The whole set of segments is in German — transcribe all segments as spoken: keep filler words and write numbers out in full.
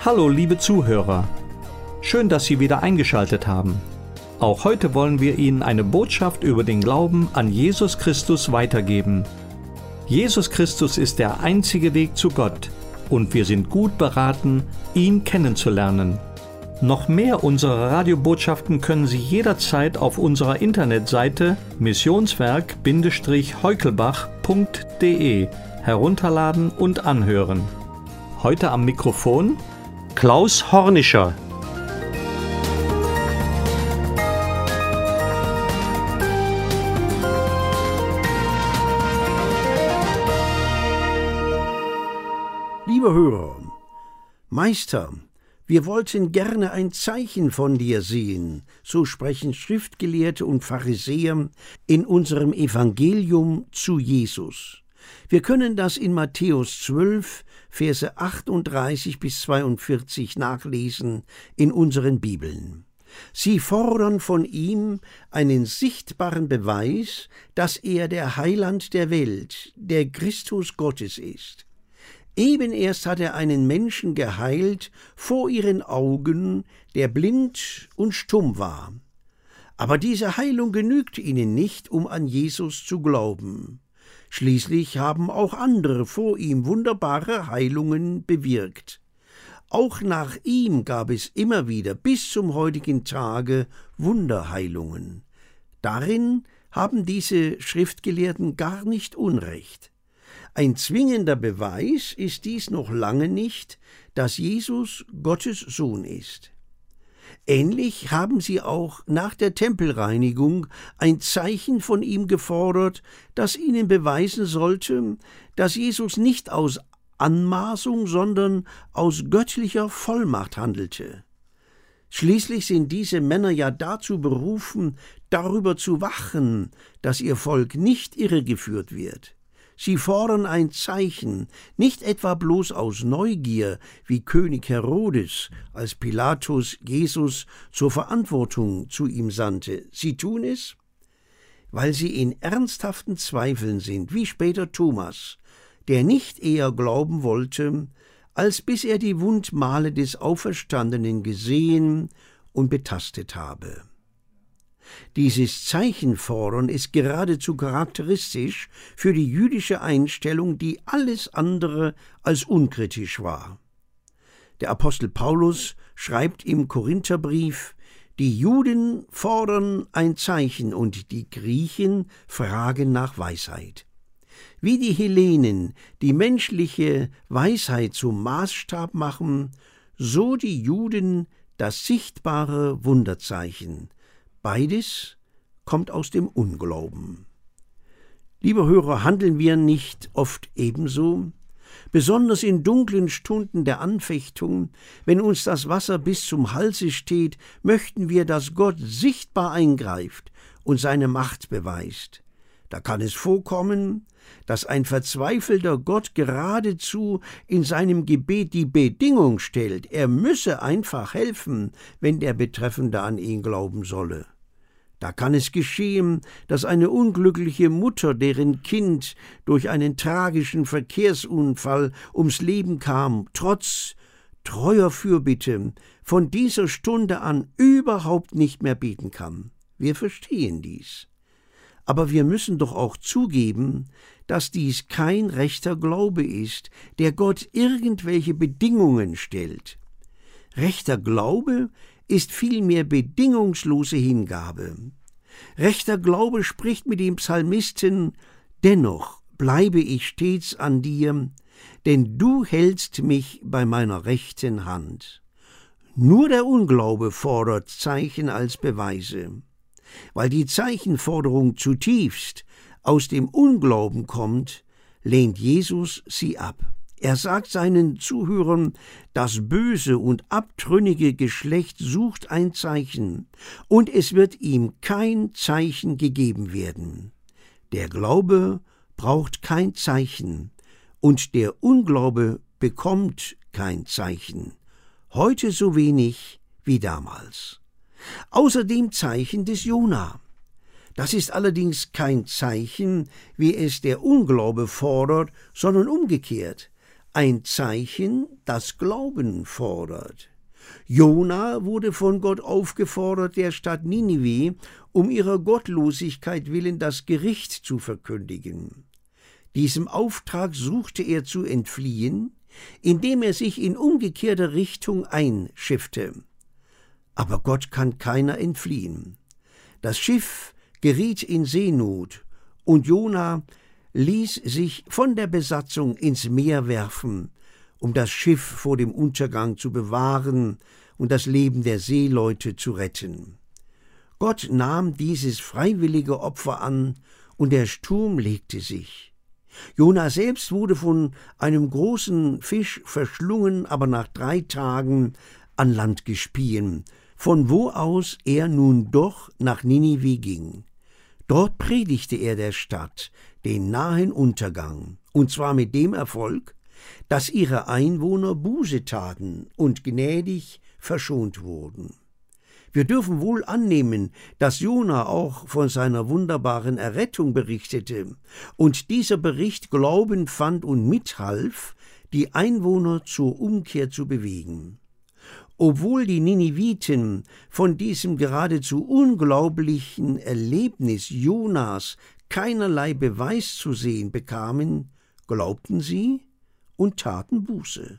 Hallo liebe Zuhörer, schön, dass Sie wieder eingeschaltet haben. Auch heute wollen wir Ihnen eine Botschaft über den Glauben an Jesus Christus weitergeben. Jesus Christus ist der einzige Weg zu Gott und wir sind gut beraten, ihn kennenzulernen. Noch mehr unserer Radiobotschaften können Sie jederzeit auf unserer Internetseite missionswerk-heukelbach punkt de herunterladen und anhören. Heute am Mikrofon Klaus Hornischer. Lieber Hörer, Meister, wir wollten gerne ein Zeichen von dir sehen, so sprechen Schriftgelehrte und Pharisäer in unserem Evangelium zu Jesus. Wir können das in Matthäus zwölf, Verse achtunddreißig bis zweiundvierzig nachlesen in unseren Bibeln. Sie fordern von ihm einen sichtbaren Beweis, dass er der Heiland der Welt, der Christus Gottes ist. Eben erst hat er einen Menschen geheilt vor ihren Augen, der blind und stumm war. Aber diese Heilung genügt ihnen nicht, um an Jesus zu glauben. Schließlich haben auch andere vor ihm wunderbare Heilungen bewirkt. Auch nach ihm gab es immer wieder bis zum heutigen Tage Wunderheilungen. Darin haben diese Schriftgelehrten gar nicht Unrecht. Ein zwingender Beweis ist dies noch lange nicht, dass Jesus Gottes Sohn ist. Ähnlich haben sie auch nach der Tempelreinigung ein Zeichen von ihm gefordert, das ihnen beweisen sollte, dass Jesus nicht aus Anmaßung, sondern aus göttlicher Vollmacht handelte. Schließlich sind diese Männer ja dazu berufen, darüber zu wachen, dass ihr Volk nicht irregeführt wird. Sie fordern ein Zeichen, nicht etwa bloß aus Neugier, wie König Herodes, als Pilatus Jesus zur Verantwortung zu ihm sandte. Sie tun es, weil sie in ernsthaften Zweifeln sind, wie später Thomas, der nicht eher glauben wollte, als bis er die Wundmale des Auferstandenen gesehen und betastet habe. Dieses Zeichenfordern ist geradezu charakteristisch für die jüdische Einstellung, die alles andere als unkritisch war. Der Apostel Paulus schreibt im Korintherbrief: Die Juden fordern ein Zeichen und die Griechen fragen nach Weisheit. Wie die Hellenen die menschliche Weisheit zum Maßstab machen, so die Juden das sichtbare Wunderzeichen. Beides kommt aus dem Unglauben. Lieber Hörer, handeln wir nicht oft ebenso? Besonders in dunklen Stunden der Anfechtung, wenn uns das Wasser bis zum Halse steht, möchten wir, dass Gott sichtbar eingreift und seine Macht beweist. Da kann es vorkommen, dass ein verzweifelter Gott geradezu in seinem Gebet die Bedingung stellt, er müsse einfach helfen, wenn der Betreffende an ihn glauben solle. Da kann es geschehen, dass eine unglückliche Mutter, deren Kind durch einen tragischen Verkehrsunfall ums Leben kam, trotz treuer Fürbitte von dieser Stunde an überhaupt nicht mehr beten kann. Wir verstehen dies. Aber wir müssen doch auch zugeben, dass dies kein rechter Glaube ist, der Gott irgendwelche Bedingungen stellt. Rechter Glaube ist vielmehr bedingungslose Hingabe. Rechter Glaube spricht mit dem Psalmisten: Dennoch bleibe ich stets an dir, denn du hältst mich bei meiner rechten Hand. Nur der Unglaube fordert Zeichen als Beweise. Weil die Zeichenforderung zutiefst aus dem Unglauben kommt, lehnt Jesus sie ab. Er sagt seinen Zuhörern, das böse und abtrünnige Geschlecht sucht ein Zeichen, und es wird ihm kein Zeichen gegeben werden. Der Glaube braucht kein Zeichen, und der Unglaube bekommt kein Zeichen, heute so wenig wie damals. Außer dem Zeichen des Jona. Das ist allerdings kein Zeichen, wie es der Unglaube fordert, sondern umgekehrt. ein Zeichen, das Glauben fordert. Jona wurde von Gott aufgefordert, der Stadt Ninive um ihrer Gottlosigkeit willen das Gericht zu verkündigen. Diesem Auftrag suchte er zu entfliehen, indem er sich in umgekehrter Richtung einschiffte. Aber Gott kann keiner entfliehen. Das Schiff geriet in Seenot, und Jona ließ sich von der Besatzung ins Meer werfen, um das Schiff vor dem Untergang zu bewahren und das Leben der Seeleute zu retten. Gott nahm dieses freiwillige Opfer an, und der Sturm legte sich. Jona selbst wurde von einem großen Fisch verschlungen, aber nach drei Tagen an Land gespien, von wo aus er nun doch nach Ninive ging. Dort predigte er der Stadt den nahen Untergang, und zwar mit dem Erfolg, dass ihre Einwohner Buße taten und gnädig verschont wurden. Wir dürfen wohl annehmen, dass Jona auch von seiner wunderbaren Errettung berichtete und dieser Bericht Glauben fand und mithalf, die Einwohner zur Umkehr zu bewegen. Obwohl die Niniviten von diesem geradezu unglaublichen Erlebnis Jonas keinerlei Beweis zu sehen bekamen, glaubten sie und taten Buße.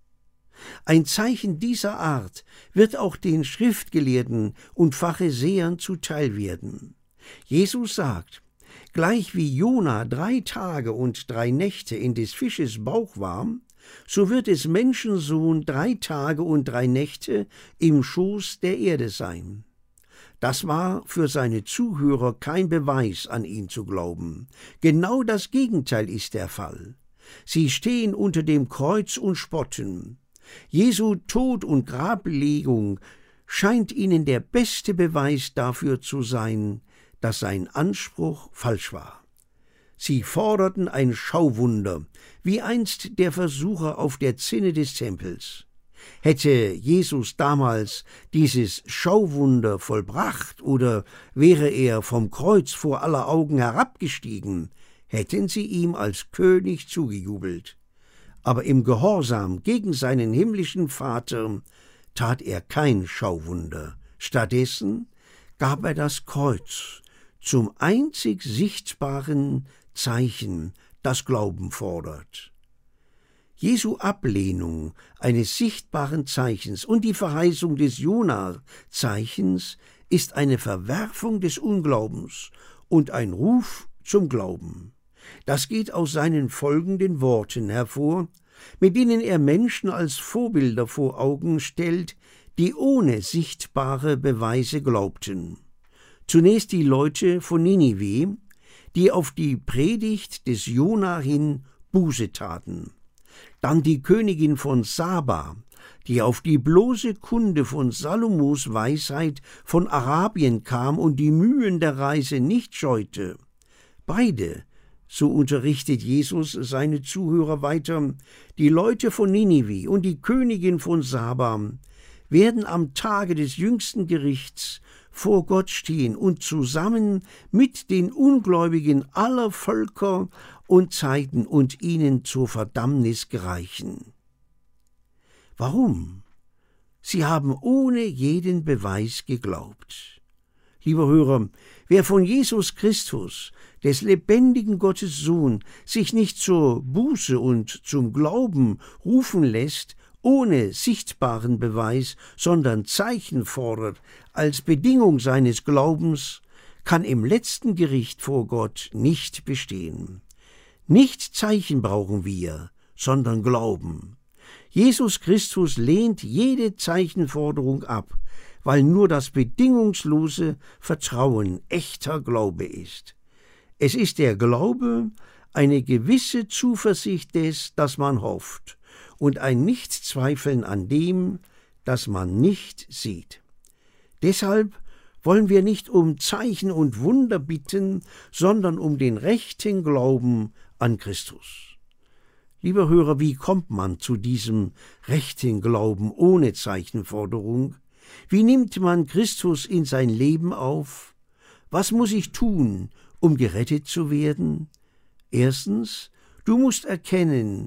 Ein Zeichen dieser Art wird auch den Schriftgelehrten und Pharisäern zuteil werden. Jesus sagt, gleich wie Jona drei Tage und drei Nächte in des Fisches Bauch war, so wird des Menschensohn drei Tage und drei Nächte im Schoß der Erde sein. Das war für seine Zuhörer kein Beweis, an ihn zu glauben. Genau das Gegenteil ist der Fall. Sie stehen unter dem Kreuz und spotten. Jesu Tod und Grablegung scheint ihnen der beste Beweis dafür zu sein, dass sein Anspruch falsch war. Sie forderten ein Schauwunder, wie einst der Versucher auf der Zinne des Tempels. Hätte Jesus damals dieses Schauwunder vollbracht oder wäre er vom Kreuz vor aller Augen herabgestiegen, hätten sie ihm als König zugejubelt. Aber im Gehorsam gegen seinen himmlischen Vater tat er kein Schauwunder. Stattdessen gab er das Kreuz zum einzig sichtbaren Zeichen, das Glauben fordert. Jesu Ablehnung eines sichtbaren Zeichens und die Verheißung des Jona-Zeichens ist eine Verwerfung des Unglaubens und ein Ruf zum Glauben. Das geht aus seinen folgenden Worten hervor, mit denen er Menschen als Vorbilder vor Augen stellt, die ohne sichtbare Beweise glaubten. Zunächst die Leute von Ninive, die auf die Predigt des Jona hin Buße taten. Dann die Königin von Saba, die auf die bloße Kunde von Salomos Weisheit von Arabien kam und die Mühen der Reise nicht scheute. Beide, so unterrichtet Jesus seine Zuhörer weiter, die Leute von Ninive und die Königin von Saba werden am Tage des jüngsten Gerichts vor Gott stehen und zusammen mit den Ungläubigen aller Völker und Zeiten und ihnen zur Verdammnis gereichen. Warum? Sie haben ohne jeden Beweis geglaubt. Lieber Hörer, wer von Jesus Christus, des lebendigen Gottes Sohn, sich nicht zur Buße und zum Glauben rufen lässt, ohne sichtbaren Beweis, sondern Zeichen fordert als Bedingung seines Glaubens, kann im letzten Gericht vor Gott nicht bestehen. Nicht Zeichen brauchen wir, sondern Glauben. Jesus Christus lehnt jede Zeichenforderung ab, weil nur das bedingungslose Vertrauen echter Glaube ist. Es ist der Glaube, eine gewisse Zuversicht des, dass man hofft, und ein Nichtzweifeln an dem, das man nicht sieht. Deshalb wollen wir nicht um Zeichen und Wunder bitten, sondern um den rechten Glauben an Christus. Lieber Hörer, wie kommt man zu diesem rechten Glauben ohne Zeichenforderung? Wie nimmt man Christus in sein Leben auf? Was muss ich tun, um gerettet zu werden? Erstens, du musst erkennen,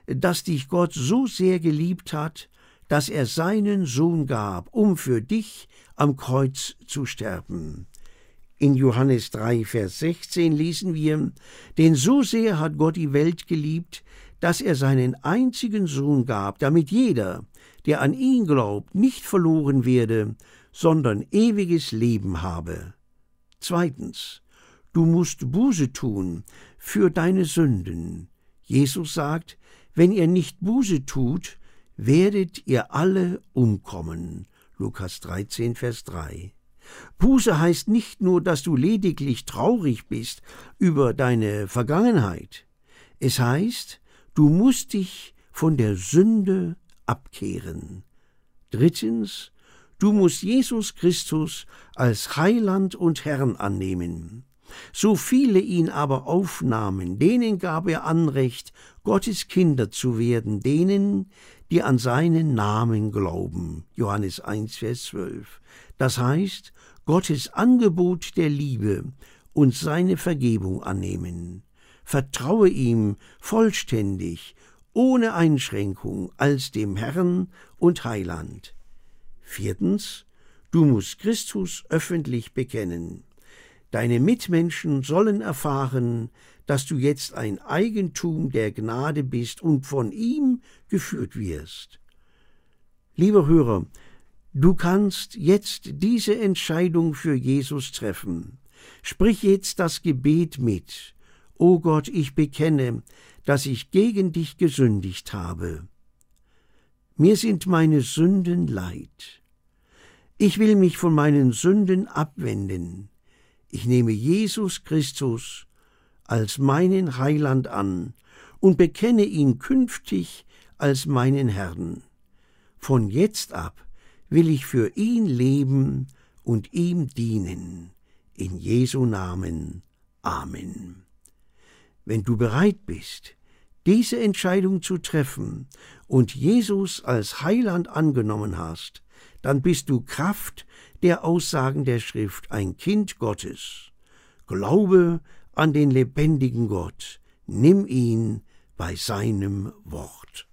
dass dich Gott so sehr geliebt hat, dass er seinen Sohn gab, um für dich am Kreuz zu sterben. In Johannes drei, Vers sechzehn lesen wir, denn so sehr hat Gott die Welt geliebt, dass er seinen einzigen Sohn gab, damit jeder, der an ihn glaubt, nicht verloren werde, sondern ewiges Leben habe. Zweitens, du musst Buße tun für deine Sünden. Jesus sagt, wenn ihr nicht Buße tut, werdet ihr alle umkommen. Lukas dreizehn, Vers drei. Buße heißt nicht nur, dass du lediglich traurig bist über deine Vergangenheit. Es heißt, du musst dich von der Sünde abkehren. Drittens, du musst Jesus Christus als Heiland und Herrn annehmen. So viele ihn aber aufnahmen, denen gab er Anrecht, Gottes Kinder zu werden, denen, die an seinen Namen glauben. Johannes eins, Vers zwölf. Das heißt, Gottes Angebot der Liebe und seine Vergebung annehmen. Vertraue ihm vollständig, ohne Einschränkung, als dem Herrn und Heiland. Viertens, du musst Christus öffentlich bekennen. Deine Mitmenschen sollen erfahren, dass du jetzt ein Eigentum der Gnade bist und von ihm geführt wirst. Lieber Hörer, du kannst jetzt diese Entscheidung für Jesus treffen. Sprich jetzt das Gebet mit. O Gott, ich bekenne, dass ich gegen dich gesündigt habe. Mir sind meine Sünden leid. Ich will mich von meinen Sünden abwenden. Ich nehme Jesus Christus als meinen Heiland an und bekenne ihn künftig als meinen Herrn. Von jetzt ab will ich für ihn leben und ihm dienen. In Jesu Namen. Amen. Wenn du bereit bist, diese Entscheidung zu treffen und Jesus als Heiland angenommen hast, dann bist du Kraft der Aussagen der Schrift ein Kind Gottes. Glaube an den lebendigen Gott, nimm ihn bei seinem Wort.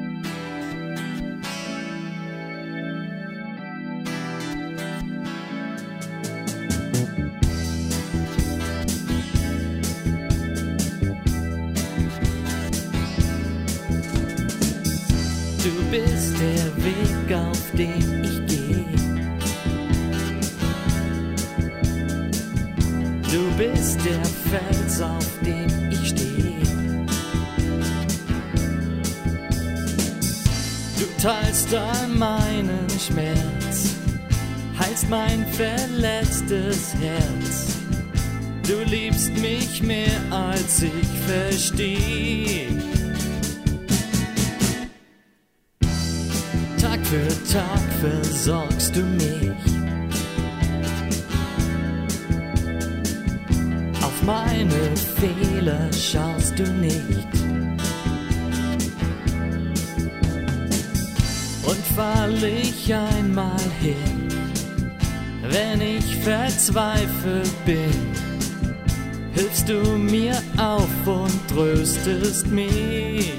Du bist der Weg, auf den ich gehe. Du bist der Fels, auf dem ich stehe. Du teilst all meinen Schmerz, heilst mein verletztes Herz. Du liebst mich mehr als ich verstehe. Tag für Tag versorgst du mich. Auf meine Fehler schaust du nicht. Und fall ich einmal hin, wenn ich verzweifelt bin, hilfst du mir auf und tröstest mich.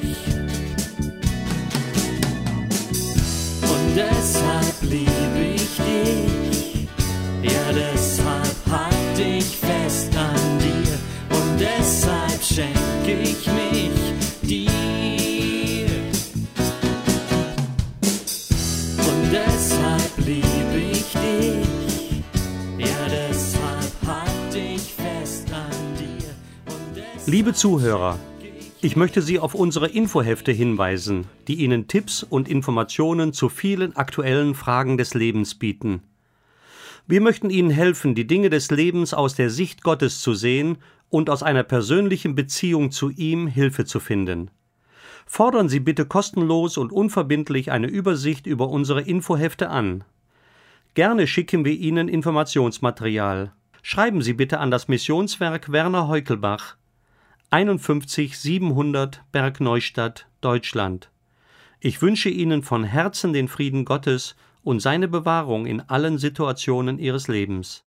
Und deshalb liebe ich dich, ja deshalb halt ich fest an dir. Und deshalb schenke ich mich dir. Und deshalb liebe ich dich, ja deshalb halt ich fest an dir. Und deshalb Liebe Zuhörer, ich möchte Sie auf unsere Infohefte hinweisen, die Ihnen Tipps und Informationen zu vielen aktuellen Fragen des Lebens bieten. Wir möchten Ihnen helfen, die Dinge des Lebens aus der Sicht Gottes zu sehen und aus einer persönlichen Beziehung zu ihm Hilfe zu finden. Fordern Sie bitte kostenlos und unverbindlich eine Übersicht über unsere Infohefte an. Gerne schicken wir Ihnen Informationsmaterial. Schreiben Sie bitte an das Missionswerk Werner Heukelbach, einundfünfzig siebenhundert Bergneustadt, Deutschland. Ich wünsche Ihnen von Herzen den Frieden Gottes und seine Bewahrung in allen Situationen Ihres Lebens.